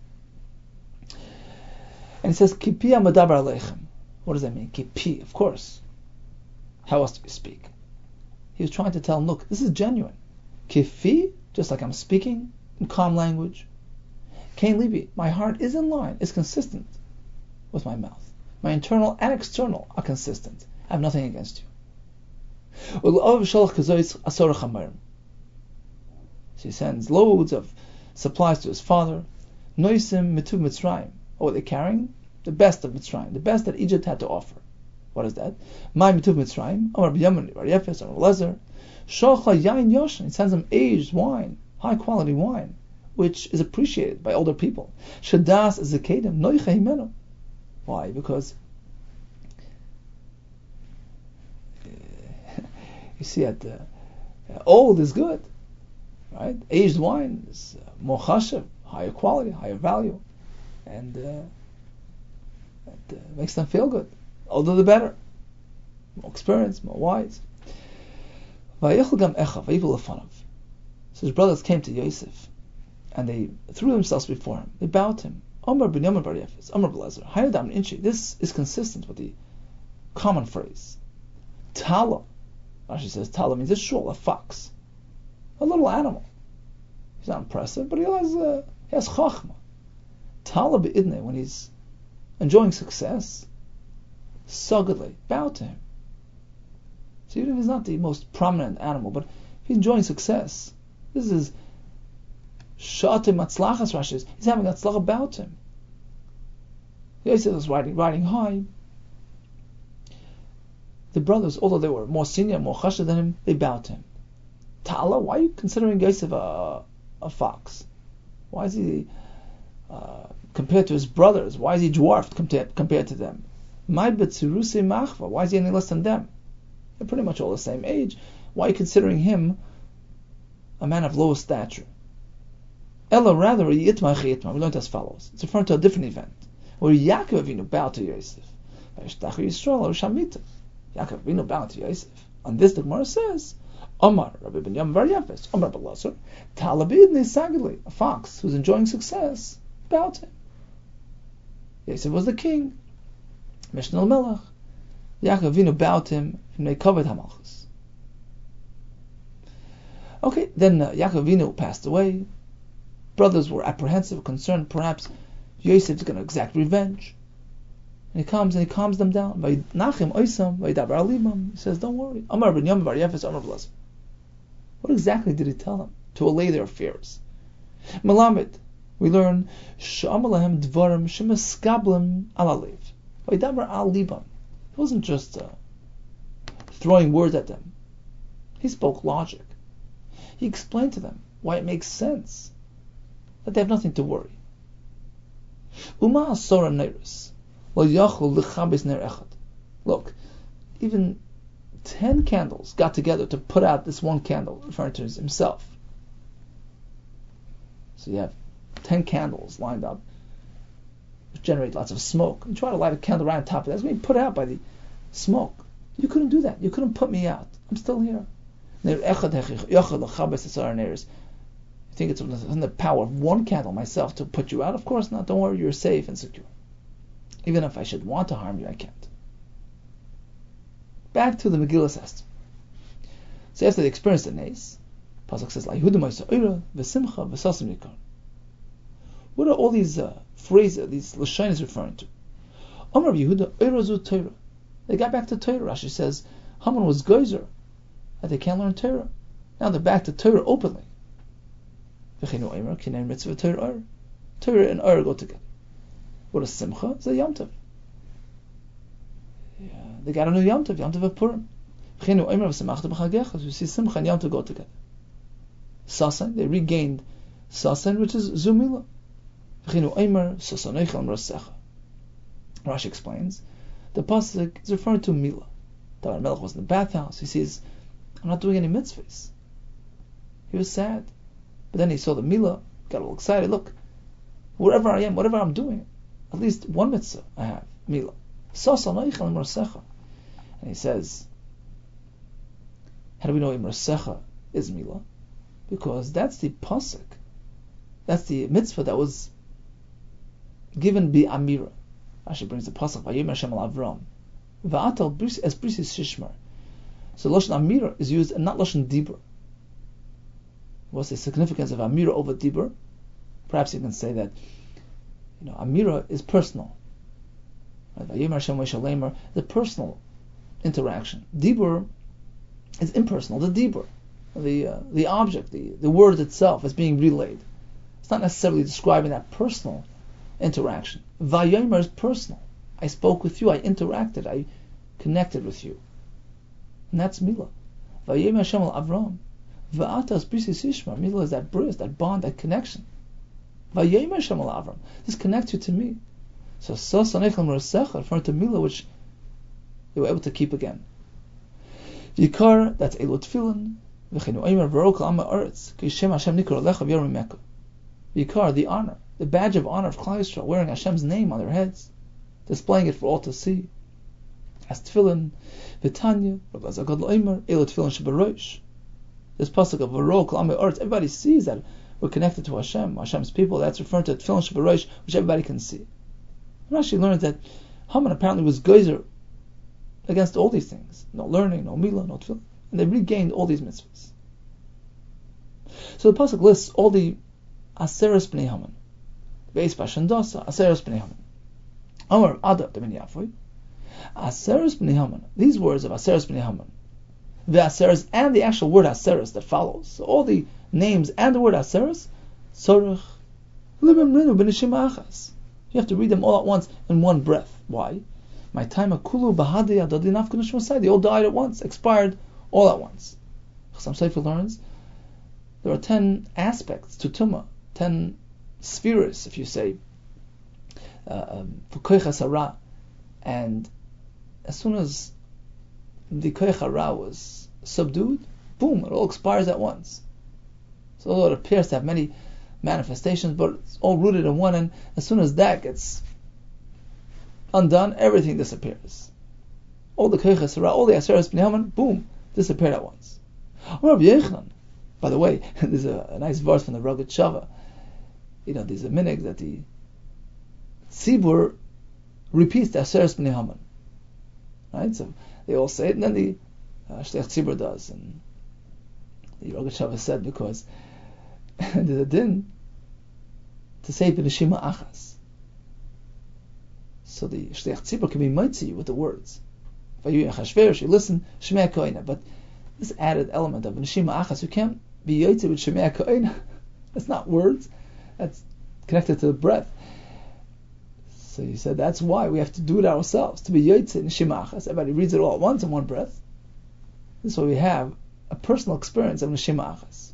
And he says, Kipi amadabar aleichem. What does that mean? Kipi, of course. How else do you speak? He was trying to tell him, look, this is genuine. Kifi, just like I'm speaking in calm language. Kain libi, my heart is in line, is consistent with my mouth. My internal and external are consistent. I have nothing against you. So he sends loads of supplies to his father. Noisim mituv Mitzrayim. Oh, they're carrying the best of Mitzrayim, the best that Egypt had to offer. What is that? My mituv Mitzrayim. Amar b'Yamin bar Yefes Amar Lezer. Shalcha yain yoshin. He sends them aged wine, high quality wine, which is appreciated by older people. Shadas zekedim noicha himenu. Why? Because you see, old is good, right? Aged wine is more chashav, higher quality, higher value, and it makes them feel good. Older the better, more experienced, more wise. So his brothers came to Yosef, and they threw themselves before him. They bowed to him. This is consistent with the common phrase. Tala. Rashi says Tala means a shul, a fox. A little animal. He's not impressive, but he has chachma. Tala be'idne, when he's enjoying success, sagadle, bow to him. So even if he's not the most prominent animal, but if he's enjoying success, this is Sha'atim Matzlachas, Rashi says, he's having Matzlach about him. Yosef was riding high. The brothers, although they were more senior, more chashav than him, they bowed to him. Ta'ala, why are you considering Yosef a fox? Why is he compared to his brothers? Why is he dwarfed compared to them? Why is he any less than them? They're pretty much all the same age. Why are you considering him a man of low stature? Ella, rather, we learned as follows. It's referring to a different event where Yaakov Avinu bowed to Yosef. Yaakov Avinu bowed to Yosef. On this, the Gemara says, Omar, Rabbi Ben Yom Bar Yefes, Omar Balaser, Talabid Nisagli, a fox who's enjoying success, bowed to him. Yosef was the king. Mishnah al-Melech. Yaakov Avinu bowed to him, and they covered Hamalchus. Okay, then Yaakov Avinu passed away. Brothers were apprehensive, concerned, perhaps Yosef's going to exact revenge. And he comes and he calms them down. He says, don't worry. Amar ben Yom Bar Yefes Amar Blazer. What exactly did he tell them to allay their fears? Melamed, we learn Sh'amalahem Dvarim Shemaskablim Alalev. Vaydaber Al Libam. It wasn't just throwing words at them. He spoke logic. He explained to them why it makes sense that they have nothing to worry. Uma Asora Neiris. Look, even 10 candles got together to put out this one candle, referring to himself. So you have 10 candles lined up, which generate lots of smoke. You try to light a candle right on top of that. It's going to be put out by the smoke. You couldn't do that. You couldn't put me out. I'm still here. You think it's within the power of one candle, myself, to put you out? Of course not. Don't worry, you're safe and secure. Even if I should want to harm you, I can't. Back to the Megillah Esther. So after they experienced the nace, Pasuk says, what are all these phrases, these lashonos referring to? Amar Yehuda, Torah. They got back to Torah. Rashi says, Haman was geyser, that they can't learn Torah. Now they're back to Torah openly. Torah and Ur go together. What is Simcha? It's a Yom Tov. Yeah, they got a new Yom Tov of Purim. So you see Simcha and Yom Tov go together. Sasan, they regained Sasan, which is Zumila. Rashi explains, the pasuk is referring to Mila. David Melech was in the bathhouse. He says, I'm not doing any mitzvahs. He was sad. But then he saw the Mila, got all excited. Look, wherever I am, whatever I'm doing, at least one mitzvah I have, Mila. And he says, how do we know Imrasecha is Mila? Because that's the pasuk. That's the mitzvah that was given by Amira. Rashi brings the pasuk, Vayim Hashem al Avram. Va'atal as brisis shishmar. So Lashon Amira is used and not Lashon Dibur. What's the significance of Amira over Dibur? Perhaps you can say that Amira is personal. The personal interaction. Dibur is impersonal. The dibur, the object, the word itself is being relayed. It's not necessarily describing that personal interaction. Vayomer is personal. I spoke with you, I interacted, I connected with you. And that's Milah. Vayomer Hashem al Avram. Va'atas brisis ishma. Milah is that bris, that bond, that connection. Vayomer Hashem al Avram. This connects you to me. So Sosanechel Merasecha, referring to Milah, which they were able to keep again. Yikar, that's Elu Tefillin. V'chenu Omer v'rok l'ama aretz. Kishem Hashem nikor alecha v'yor mimeka. Yikar, the honor, the badge of honor of Klal Yisrael, wearing Hashem's name on their heads, displaying it for all to see. As Tefillin, V'tanya, Rav Elazar Gadol Omer, Elu Tefillin sheberosh. This pasuk of v'rok l'ama aretz, everybody sees that we're connected to Hashem, Hashem's people. That's referring to Tefillin sheberosh, which everybody can see. Rashi learns that Haman apparently was geyser against all these things. No learning, no milah, no tefillah. And they regained all these mitzvahs. So the pasuk lists all the Aseres Bnei Haman. Beis Bashandasa, Aseres Bnei Haman. Amar Ada Bnei Yafoy. Aseres Bnei Haman. These words of Aseres Bnei Haman. The Aseres and the actual word Aseres that follows. So all the names and the word Aseres. Sorech. Libim Rinu B'nishim Achas. You have to read them all at once in one breath. Why? My time akulu bahadi adadi nafkunush masai. They all died at once, expired all at once. Chasam Sofer learns there are 10 aspects to Tumah, 10 spheres, if you say, for koich hara. And as soon as the koich hara was subdued, boom, it all expires at once. So although it appears to have many manifestations, but it's all rooted in one, and as soon as that gets undone, everything disappears. All the koiches hara, all the Aseres Bnei Haman, boom, disappeared at once. Rabbi Yochanan, by the way, there's a nice verse from the Rugged Shava. There's a minig that the Tzibur repeats the Aseres Bnei Haman. Right? So they all say it, and then the Shliach Tzibur does. And the Rugged Shava said because there's a din to say b'neshima achas. So the Shliach Tzibur can be mighty with the words. You listen, Shemei Koina. But this added element of b'neshima achas, you can't be yotze with Shemei Koina. That's not words. That's connected to the breath. So he said that's why we have to do it ourselves, to be yotze in Neshima achas. Everybody reads it all at once in one breath. This is why we have a personal experience of Neshima achas.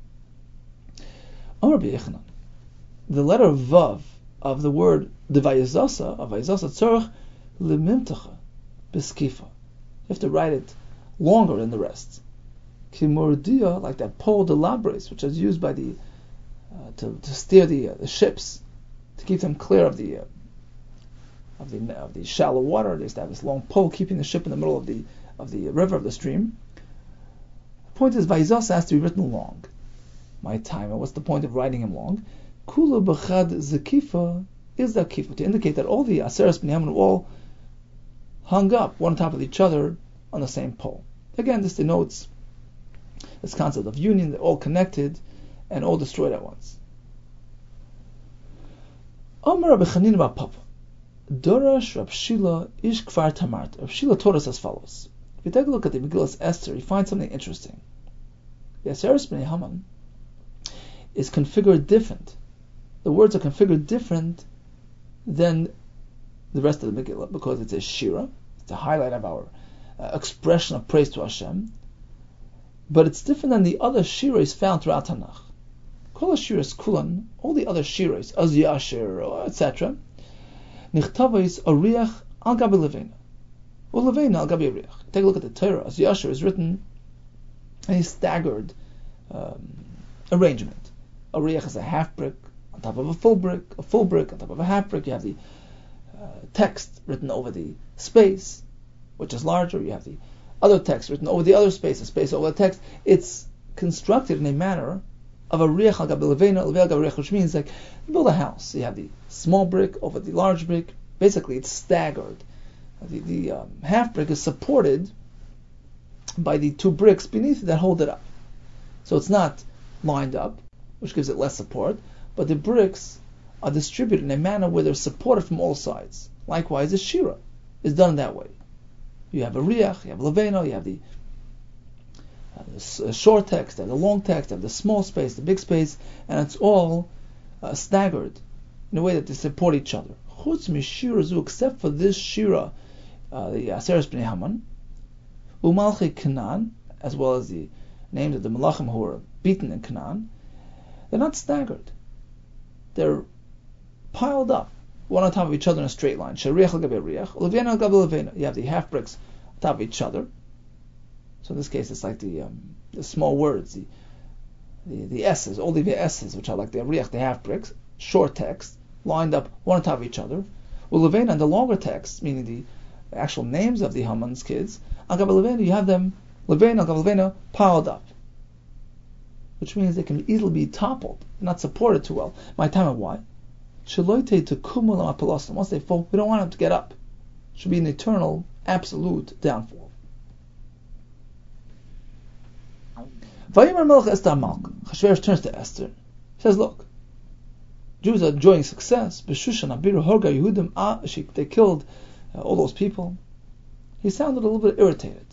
The letter Vav of the word Devayazasa, of Vayazasa Tzorach, Limimtacha, Beskifa. You have to write it longer than the rest. Kimordia, like that pole de labres, which is used by the to steer the ships, to keep them clear of the shallow water. They used to have this long pole keeping the ship in the middle of the river, of the stream. The point is, Vayazasa has to be written long. My time, and what's the point of writing him long? Kula b'chad zekifa is the kifa, to indicate that all the Aseres Bnei Haman all hung up one on top of each other on the same pole. Again, this denotes this concept of union. They're all connected and all destroyed at once. Amar Rabbi Chanina bar Papa, Dorash Rab Shila Ish Kfar Tamart. Rab Shila taught us as follows. If you take a look at the Megillas Esther, you find something interesting. The Aseres Bnei Haman is configured different. The words are configured different than the rest of the Megillah because it's a shira. It's a highlight of our expression of praise to Hashem. But it's different than the other shiras found throughout Tanakh. Kol shiras kulan, all the other shiras, Az Yashir, etc. Nichtavais ariach al gabi levena, or levena al gabi ariach. Take a look at the Torah. Az Yashir is written in a staggered arrangement. A riach is a half brick on top of a full brick on top of a half brick. You have the text written over the space, which is larger. You have the other text written over the other space, a space over the text. It's constructed in a manner of a riach al gabi levena, levena al gabi riach, which means like you build a house. You have the small brick over the large brick. Basically, it's staggered. The half brick is supported by the two bricks beneath it that hold it up. So it's not lined up, which gives it less support, but the bricks are distributed in a manner where they're supported from all sides. Likewise, the shira is done that way. You have a riach, you have levena, you have the the short text, they have the long text, they have the small space, the big space, and it's all staggered in a way that they support each other. Chutz mishira zu, except for this shira, the Aseres Bnei Haman, umalchei Canaan, as well as the names of the Malachim who were beaten in Canaan, they're not staggered. They're piled up, one on top of each other in a straight line. Shariach al-gabe riach, ulevena al-gabe levena. You have the half bricks on top of each other. So in this case, it's like the small words, the S's, all the S's, which are like the riach, the half bricks, short text, lined up one on top of each other. Ulevena, and the longer text, meaning the actual names of the Haman's kids, al-gabe levena, you have them levena al-gabe levena piled up, which means they can easily be toppled, not supported too well. My time of why? Once they fall, we don't want them to get up. It should be an eternal, absolute downfall. Chashverosh turns to Esther. He says, look, Jews are enjoying success. They killed all those people. He sounded a little bit irritated.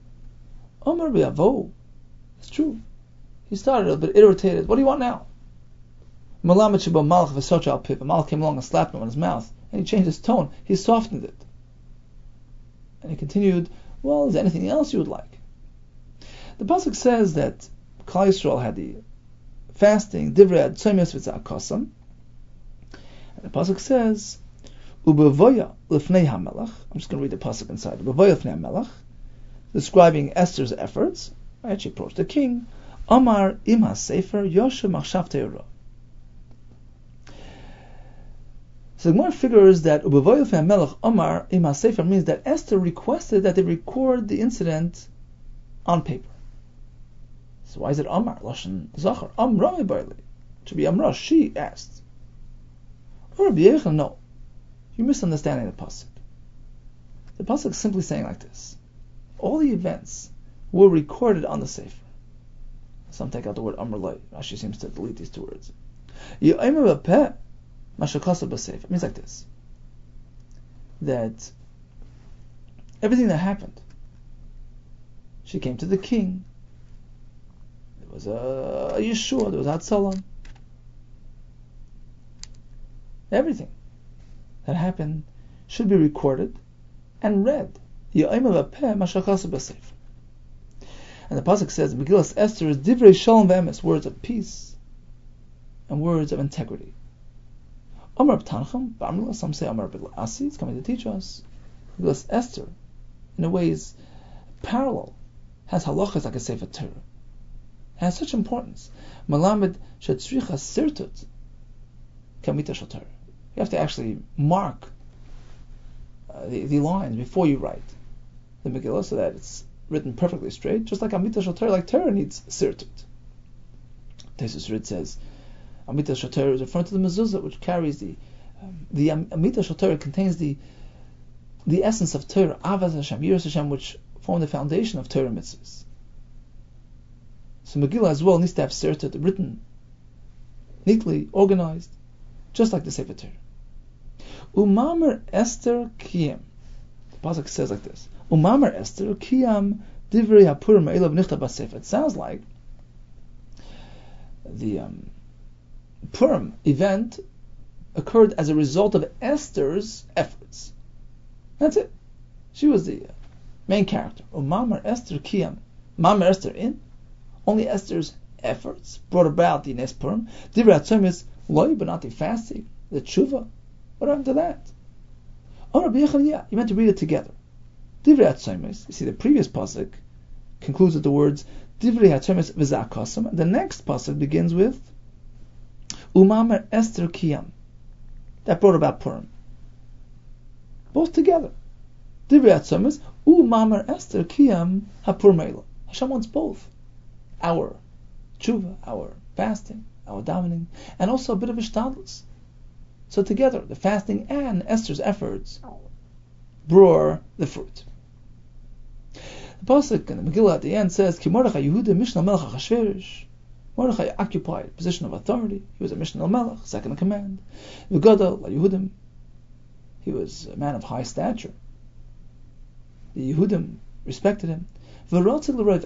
It's true. He started a bit irritated. What do you want now? Malach came along and slapped him on his mouth, and he changed his tone. He softened it. And he continued, well, is there anything else you would like? The pasuk says that Klal Yisrael had the fasting, divrei tzomis v'tzakosam. And the pasuk says, ubevoya lifnei hamelach. I'm just going to read the pasuk inside. Ubevoya lifnei hamelach, describing Esther's efforts. Right, she approached the king. Amar im sefer yoshe machshav te'ora. So the Gemara figures that Ubevoy Lefnei Melech Amar im HaSefer means that Esther requested that they record the incident on paper. So why is it Amar? Lashon Zachar. Amra Mebarli. It should be Amra. She asked. Or Rabbi Yechon, no. You're misunderstanding the pasuk. The pasuk is simply saying like this: all the events were recorded on the sefer. Some take out the word Amar Loi. Rashi seems to delete these two words. It means like this, that everything that happened, she came to the king, there was a Yeshua, there was Hatzalah, everything that happened should be recorded and read. And the pasuk says, Megillas Esther is divrei shalom v'emes, words of peace and words of integrity. Amar B'Tancham, B'Amrullah, some say Amar B'Asi, it's coming to teach us. Because Esther, in a way, is parallel, has halachas like a Sefer Torah. It has such importance. Malamed shetzricha sirtut kamita shel Torah. You have to actually mark the lines before you write the Megillah so that it's written perfectly straight, just like Amita shel Torah, like Torah needs sirtut. Tesis Rid says, Amita shel Torah is referring to the mezuzah, which carries the Amita shel Torah contains the essence of Torah, Avas Hashem, Yiras Hashem, which form the foundation of Torah mitzvahs. So Megillah as well needs to have sirtut, written neatly, organized, just like the Sefer Torah. Umamer Esther Kiyam. The pasuk says like this: Umamer Esther Kiyam Divrei HaPurim Eilav Nichtav BaSefer. It sounds like the Purim event occurred as a result of Esther's efforts. That's it. She was the main character. Umamer Esther Kiyam. Umamer Esther in. Only Esther's efforts brought about the Nes Purim. Divrei HaTzomis Loi, but not the fasting, the tshuva. What happened to that? Oh, Rabbi Yechon, yeah, you meant to read it together. Divrei HaTzomis. You see, the previous pasuk concludes with the words Divrei HaTzomis v'zakosam. The next pasuk begins with Umamer Esther Kiyam. That brought about Purim. Both together. Divrei HaTzomis Umamer Esther Kiyam HaPurim Eilah. Hashem wants both. Our tshuva, our fasting, our davening, and also a bit of ishtadlus. So together, the fasting and Esther's efforts bore the fruit. The pasuk in the Megillah at the end says, Ki Mordechai Yehuda Mishnah Melech HaChashverosh. Mordechai occupied a position of authority. He was a Mishnah Melech, second in command. V'Gadol LaYehudim. He was a man of high stature. The Yehudim respected him. V'Rotze L'Roiv Echav.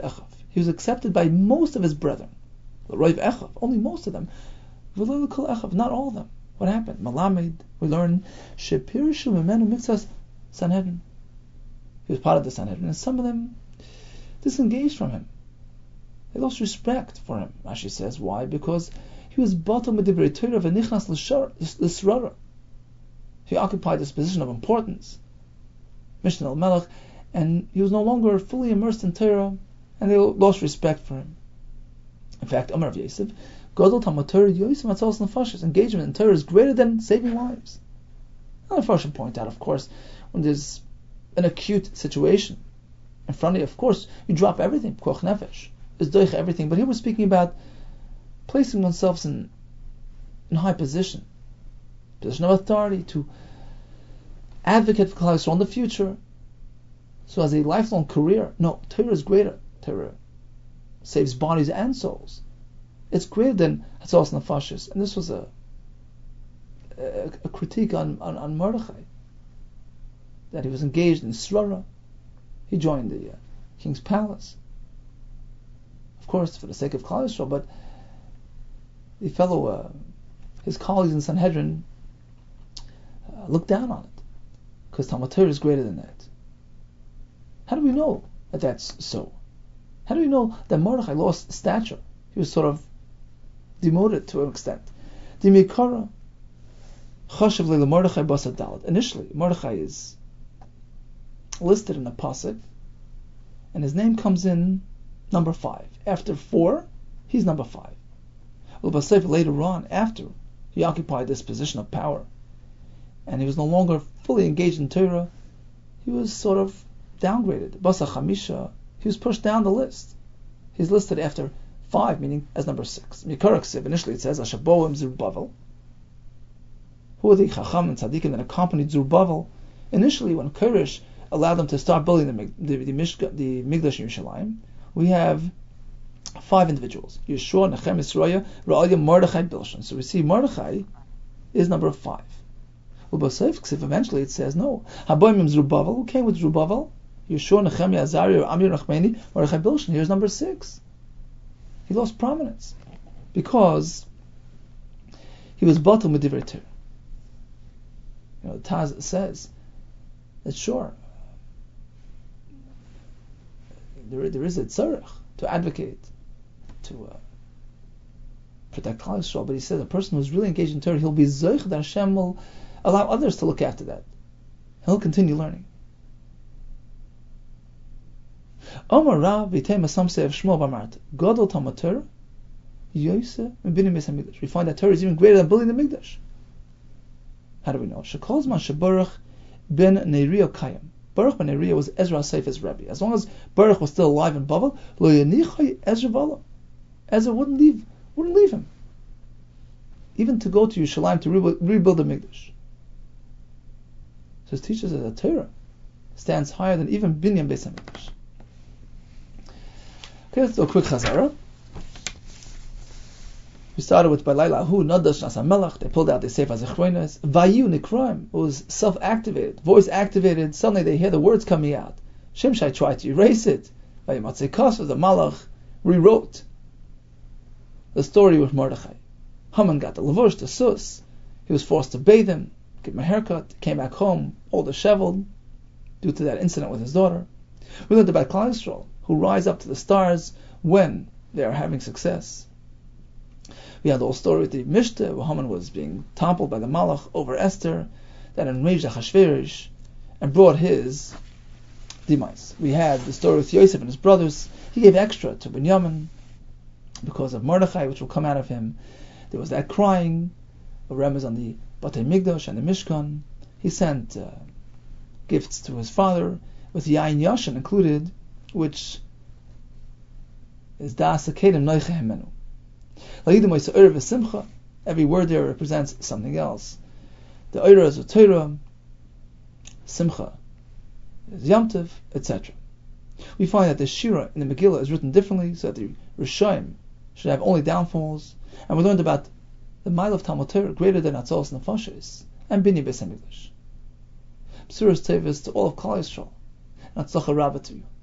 he was accepted by most of his brethren. Only most of them. Not all of them. What happened? Malamed, we learn, Shepirshu Memenu Mitzvahs Sanhedrin. He was part of the Sanhedrin, and some of them disengaged from him. They lost respect for him, Rashi says. Why? Because he was bottom with the Torah of Nichnas L'Srara. He occupied this position of importance, Mishnah al-Melech, and he was no longer fully immersed in Torah, and they lost respect for him. In fact, Amar of Yosef, Gadol Talmud Torah Yosef Matzalos Nefashos, engagement in Torah is greater than saving lives. And the Farshim point out, of course, when there's an acute situation in front of you, of course, you drop everything, Koch Nefesh, is doich everything, but here we're speaking about placing oneself in high position of authority, to advocate for Klal Yisrael in the future. So as a lifelong career, no, Torah is greater. Torah saves bodies and souls. It's greater than Hatzalas Nefashos. And this was a critique on Mordechai, that he was engaged in Srara. He joined the king's palace, of course, for the sake of Klal Yisrael, but the fellow, his colleagues in Sanhedrin, looked down on it, because Talmud Torah is greater than that. How do we know that that's so? How do we know that Mordechai lost stature? He was sort of demoted to an extent. Initially, Mordechai is listed in a pasuk, and his name comes in number 5. After 4, he's number 5. Later on, after he occupied this position of power, and he was no longer fully engaged in Torah, he was sort of downgraded. Basa Chamisha, he was pushed down the list. He's listed after 5, meaning as number 6. Mikaraksiv, initially it says, Ashaboim Zerubbabel, who are the Chacham and Tzaddikim that accompanied Zerubbabel initially when Koresh allowed them to start building the Migdash in Yerushalayim. We have 5 individuals: Yeshua, Nechem, Yisroya, Ra'alya, Mordechai, Bilshan. So we see Mordechai is number 5. Eventually it says no. Haboim Zerubbabel, who came with Zerubbabel? Yeshua, Nehemiah, Azariah, Amir, Nachmani, Mordechai, Bilshan. Here's number 6. He lost prominence because he was bottom with Divrei Torah. The Taz says that sure, there is a tzarech to advocate, to protect Klal Yisrael, but he says a person who's really engaged in Torah, he'll be zoich that Hashem will allow others to look after that. He'll continue learning. Omar Rav v'itei masam se'ev shmo b'mart Gadol Talmud Torah Yosef m'binim beis hamikdash. We find that Torah is even greater than building the Mikdash. How do we know? Shekol zman sheBaruch ben Neriah Kayim. Baruch ben Neriah was Ezra Seif's Rebbe. As long as Baruch was still alive in Bavel, lo yanichai Ezra Vala. Ezra wouldn't leave him, even to go to Yerushalayim to rebuild the Mikdash. So it teaches us that Torah stands higher than even Binyan Beis Hamikdash. Okay, let's do a quick chazara. We started with Balayla Hu Nadash Nasa Melach. They pulled out the Sefer Zechronos. Vayu Nikraim. It was self-activated, voice-activated. Suddenly they hear the words coming out. Shimshai tried to erase it. Vayimatzei Kas, the Malach rewrote the story with Mordechai. Haman got the Lavush, the Sus. He was forced to bathe him, give him a haircut, came back home, all disheveled, due to that incident with his daughter. We learned about Klal Yisrael, who rise up to the stars when they are having success. We had the whole story with the Mishteh, where Haman was being toppled by the Malach over Esther, that enraged Achashverosh and brought his demise. We had the story with Yosef and his brothers. He gave extra to Binyamin because of Mordechai, which will come out of him. There was that crying, a remez on the Batei Migdash and the Mishkan. He sent gifts to his father, with Yain Yashin included, which is Das Akedim Noiche Hemenu. Every word there represents something else. The Eira is a Torah, Simcha is Yom Tov, etc. We find that the Shira in the Megillah is written differently, so that the Rishaim should have only downfalls. And we learned about the mile of Talmud Torah greater than Atzolos Nefashos and Binyan Beis Hamikdash. B'suras Tevis to all of Klal Yisrael, and Atzlacha Rabbah to you.